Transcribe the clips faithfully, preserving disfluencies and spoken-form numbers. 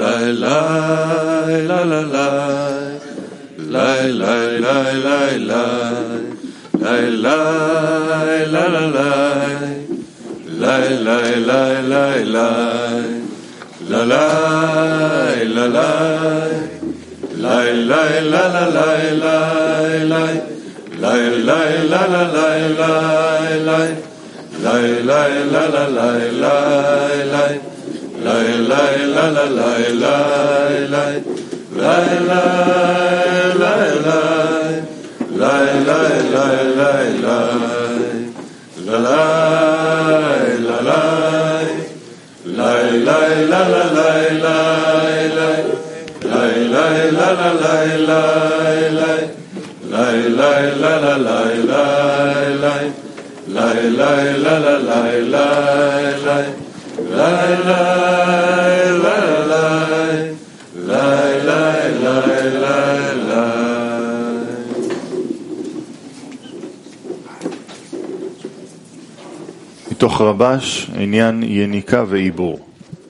מתוך רבש, עניין יניקה ועיבור.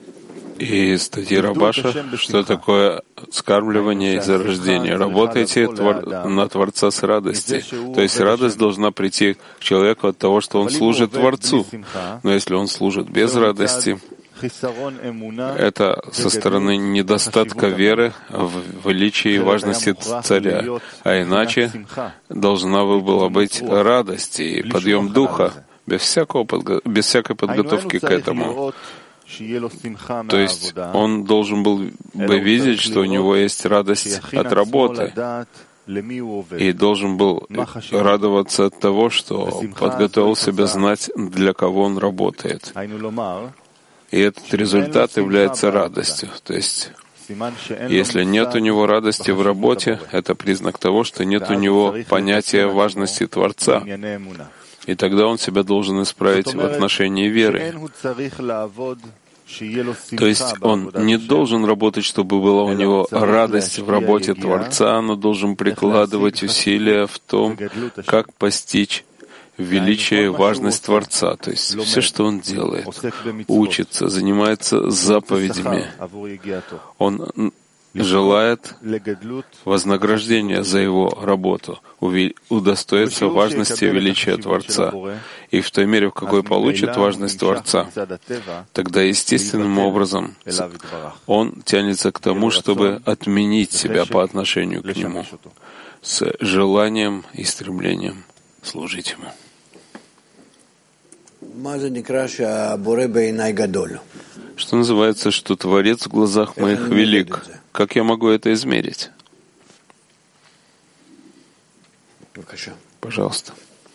И статьи Рабаша, что такое скармливание и зарождение. Работайте твор... на Творца с радости. То есть радость должна прийти к человеку от того, что он служит Творцу. Но если он служит без радости, это со стороны недостатка веры в величии и важности царя. А иначе должна была быть радость и подъем духа, без, всякого подго... без всякой подготовки к этому. То есть он должен был бы видеть, что у него есть радость от работы, и должен был радоваться от того, что подготовил себя знать, для кого он работает. И этот результат является радостью. То есть, если нет у него радости в работе, это признак того, что нет у него понятия важности Творца. И тогда он себя должен исправить в отношении веры. То есть он не должен работать, чтобы была у него радость в работе Творца, но должен прикладывать усилия в том, как постичь величие и важность Творца. То есть все, что он делает, учится, занимается заповедями. Он желает вознаграждения за его работу, удостоится важности и величия Творца. И в той мере, в какой получит важность Творца, тогда естественным образом он тянется к тому, чтобы отменить себя по отношению к нему, с желанием и стремлением служить ему. Что называется, что Творец в глазах моих велик? Как я могу это измерить? Пожалуйста.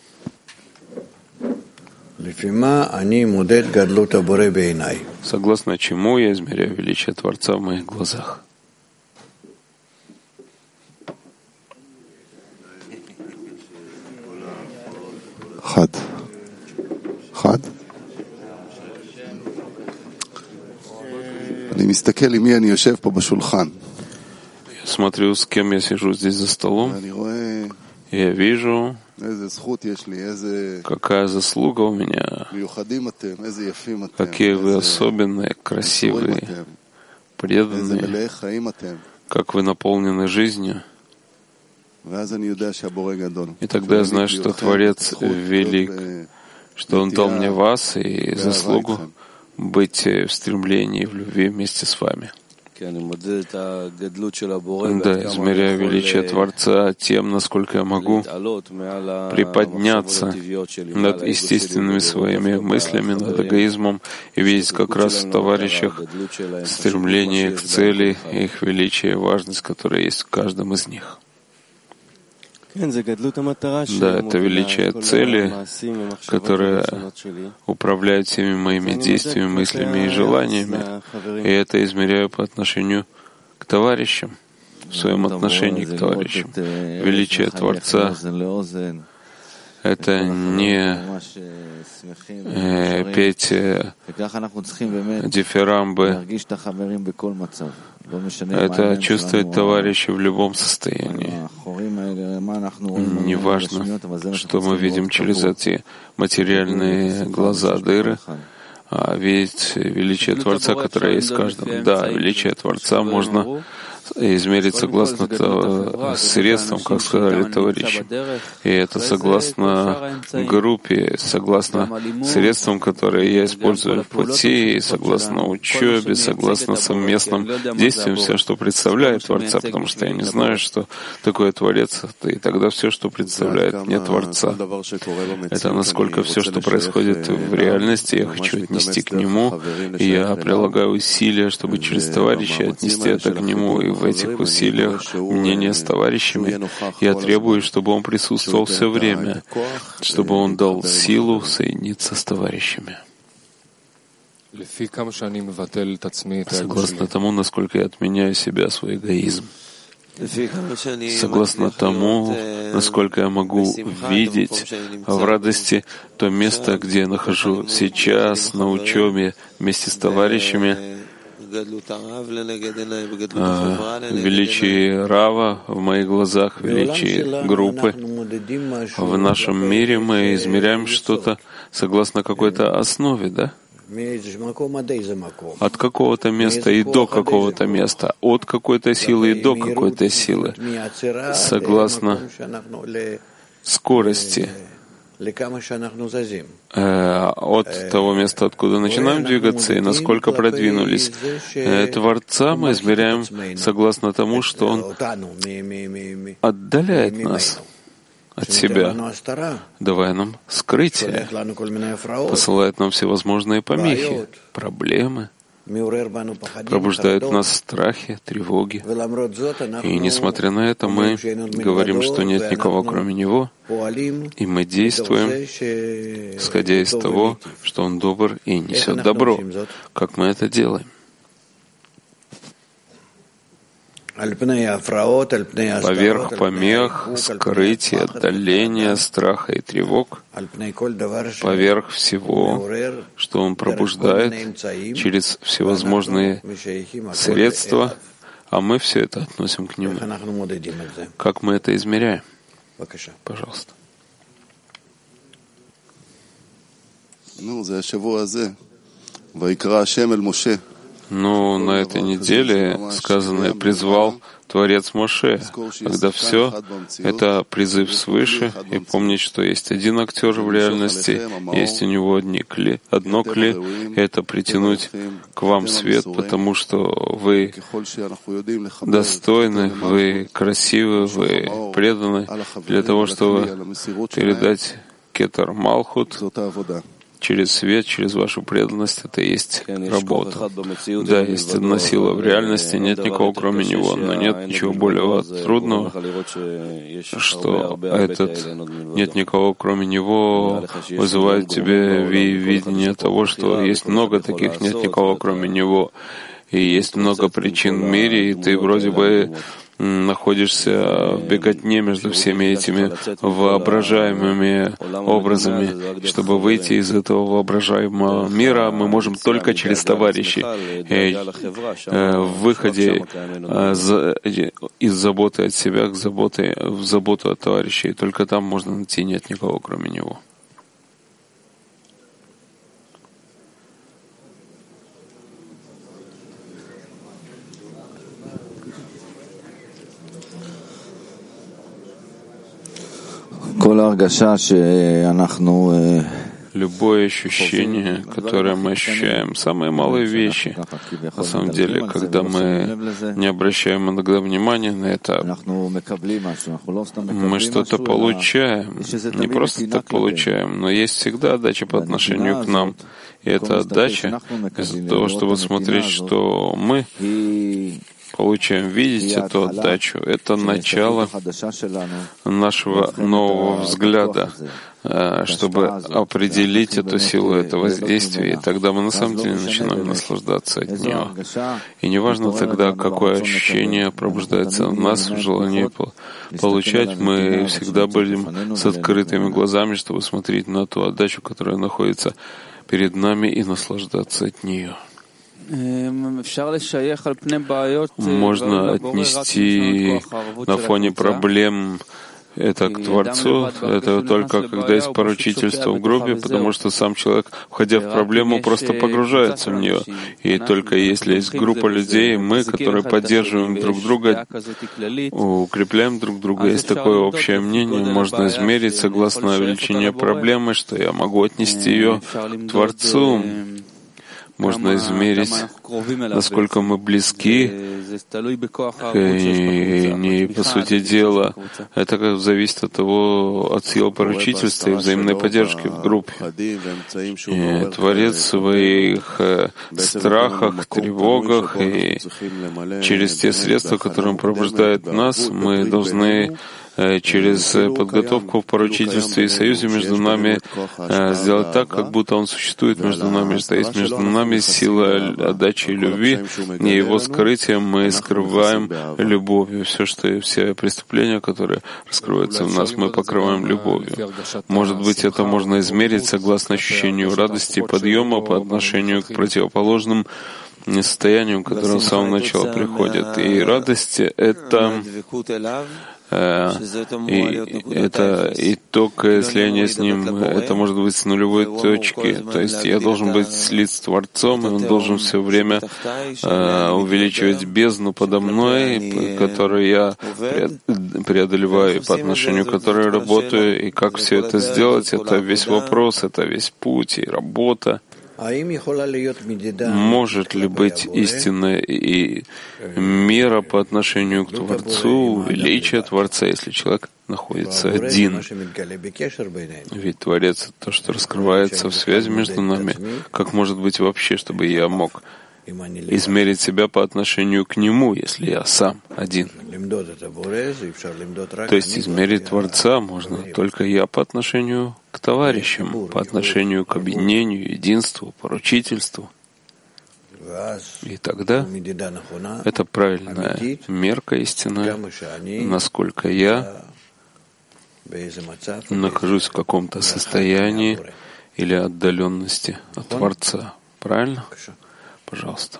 Согласно чему я измеряю величие Творца в моих глазах? Хад. Хад. Я смотрю, с кем я сижу здесь за столом, и я вижу, какая заслуга у меня, какие вы особенные, красивые, преданные, как вы наполнены жизнью. И тогда я знаю, что Творец велик, что Он дал мне вас и заслугу быть в стремлении и в любви вместе с вами. Да, измеряю величие Творца тем, насколько я могу приподняться над естественными своими мыслями, над эгоизмом и видеть как раз в товарищах стремление к цели, их величие и важность, которая есть в каждом из них. Да, это величие цели, которое управляет всеми моими действиями, мыслями и желаниями. И это измеряю по отношению к товарищам, в своем отношении к товарищам. Величие Творца — это не э, петь э, дифирамбы, это чувствовать товарища в любом состоянии. Неважно, что мы видим через эти материальные глаза, дыры, а видеть величие Творца, которое есть в каждом. Да, величие Творца можно измерить согласно средствам, как сказали товарищи. И это согласно группе, согласно средствам, которые я использую в пути, согласно учебе, согласно совместным действиям, все, что представляет Творца, потому что я не знаю, что такое Творец, и тогда все, что представляет не Творца. Это насколько все, что происходит в реальности, я хочу отнести к Нему, и я прилагаю усилия, чтобы через товарищей отнести это к Нему, и в этих усилиях мнения с товарищами я требую, чтобы он присутствовал все время, чтобы он дал силу соединиться с товарищами. Согласно тому, насколько я отменяю себя, свой эгоизм. Согласно тому, насколько я могу видеть в радости то место, где я нахожусь сейчас на учебе вместе с товарищами, величие Рава в моих глазах, величие группы. В нашем мире мы измеряем что-то согласно какой-то основе, да? От какого-то места и до какого-то места, от какой-то силы и до какой-то силы, согласно скорости, от того места, откуда начинаем двигаться, и насколько продвинулись. Творца мы измеряем согласно тому, что Он отдаляет нас от себя, давая нам скрытие, посылает нам всевозможные помехи, проблемы, пробуждает в нас страхи, тревоги. И несмотря на это, мы говорим, что нет никого, кроме Него, и мы действуем, исходя из того, что Он добр и несет добро. Как мы это делаем? Поверх помех, скрытия, отдаления, страха и тревог, поверх всего, что Он пробуждает через всевозможные средства, а мы все это относим к Нему. Как мы это измеряем? Пожалуйста. Но на этой неделе сказано «призвал Творец Моше», когда все — это призыв свыше, и помнить, что есть один актер в реальности, есть у него одни кли, одно кли, и это притянуть к вам свет, потому что вы достойны, вы красивы, вы преданы для того, чтобы передать Кетер Малхут через свет, через вашу преданность. Это и есть работа. Да, есть одна сила в реальности, нет никого кроме Него, но нет ничего более трудного, что этот нет никого кроме Него вызывает в тебе видение того, что есть много таких, нет никого кроме Него, и есть много причин в мире, и ты вроде бы находишься в беготне между всеми этими воображаемыми образами. Чтобы выйти из этого воображаемого мира, мы можем только через товарищей. И в выходе из заботы от себя к заботе, в заботу от товарищей, только там можно найти нет никого, кроме Него. Любое ощущение, которое мы ощущаем, самые малые вещи, на самом деле, когда мы не обращаем иногда внимания на это, мы что-то получаем, не просто так получаем, но есть всегда отдача по отношению к нам. И эта отдача из-за того, чтобы смотреть, что мы получаем, видеть эту отдачу. Это начало нашего нового взгляда, чтобы определить эту силу, это воздействие, и тогда мы на самом деле начинаем наслаждаться от нее. И неважно тогда, какое ощущение пробуждается в нас, в желании получать, мы всегда будем с открытыми глазами, чтобы смотреть на ту отдачу, которая находится перед нами, и наслаждаться от нее. Можно отнести на фоне проблем это к Творцу, это только когда есть поручительство в группе, потому что сам человек, входя в проблему, просто погружается в нее. И только если есть группа людей, мы, которые поддерживаем друг друга, укрепляем друг друга, есть такое общее мнение, можно измерить согласно величине проблемы, что я могу отнести ее к Творцу. Можно измерить, насколько мы близки, и не, по сути дела, это как зависит от того, от сил поручительства и взаимной поддержки в группе. И Творец в своих страхах, тревогах и через те средства, которые он пробуждает нас, мы должны через подготовку в поручительстве и союзе между нами сделать так, как будто он существует между нами, что есть между нами сила отдачи и любви, и его скрытием мы скрываем любовью. Все, что все преступления, которые раскрываются в нас, мы покрываем любовью. Может быть, это можно измерить согласно ощущению радости и подъема по отношению к противоположным состояниям, которые с самого начала приходят. И радость — это И это итог слияния с ним, это может быть с нулевой точки. То есть я должен быть слит с Творцом, и он должен все время э, увеличивать бездну подо мной, которую я преодолеваю, по отношению к которой работаю. И как все это сделать, это весь вопрос, это весь путь и работа. Может ли быть истинная и мера по отношению к Творцу, величие Творца, если человек находится один? Ведь Творец — это то, что раскрывается в связи между нами. Как может быть вообще, чтобы я мог измерить себя по отношению к Нему, если я сам один? То есть измерить Творца можно только я по отношению к товарищам, по отношению к объединению, единству, поручительству. И тогда это правильная мерка истинная, насколько я нахожусь в каком-то состоянии или отдаленности от Творца. Правильно? Пожалуйста.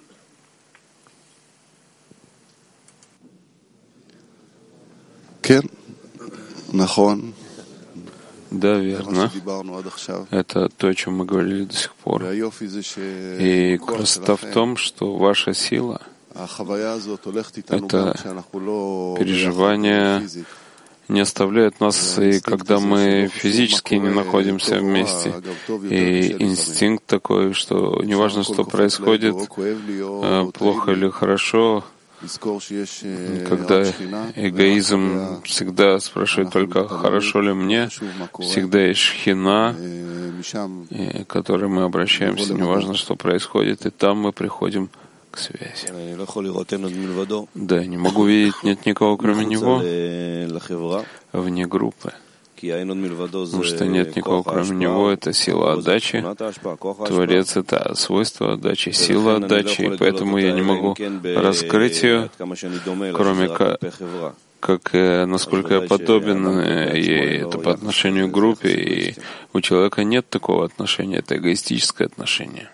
Да, верно. Это то, о чем мы говорили до сих пор. И красота в том, что ваша сила — это переживание не оставляет нас, и когда мы физически не находимся вместе. И инстинкт такой, что неважно, что происходит, плохо или хорошо, когда эгоизм всегда спрашивает только, хорошо ли мне, всегда есть шхина, к которой мы обращаемся, неважно, что происходит, и там мы приходим к связи. Да, я не могу видеть, нет никого, кроме него, вне группы. Потому что нет никого, кроме него, это сила отдачи. Творец — это свойство отдачи, сила отдачи, и поэтому я не могу раскрыть ее, кроме как, как насколько я подобен ей, это по отношению к группе, и у человека нет такого отношения, это эгоистическое отношение.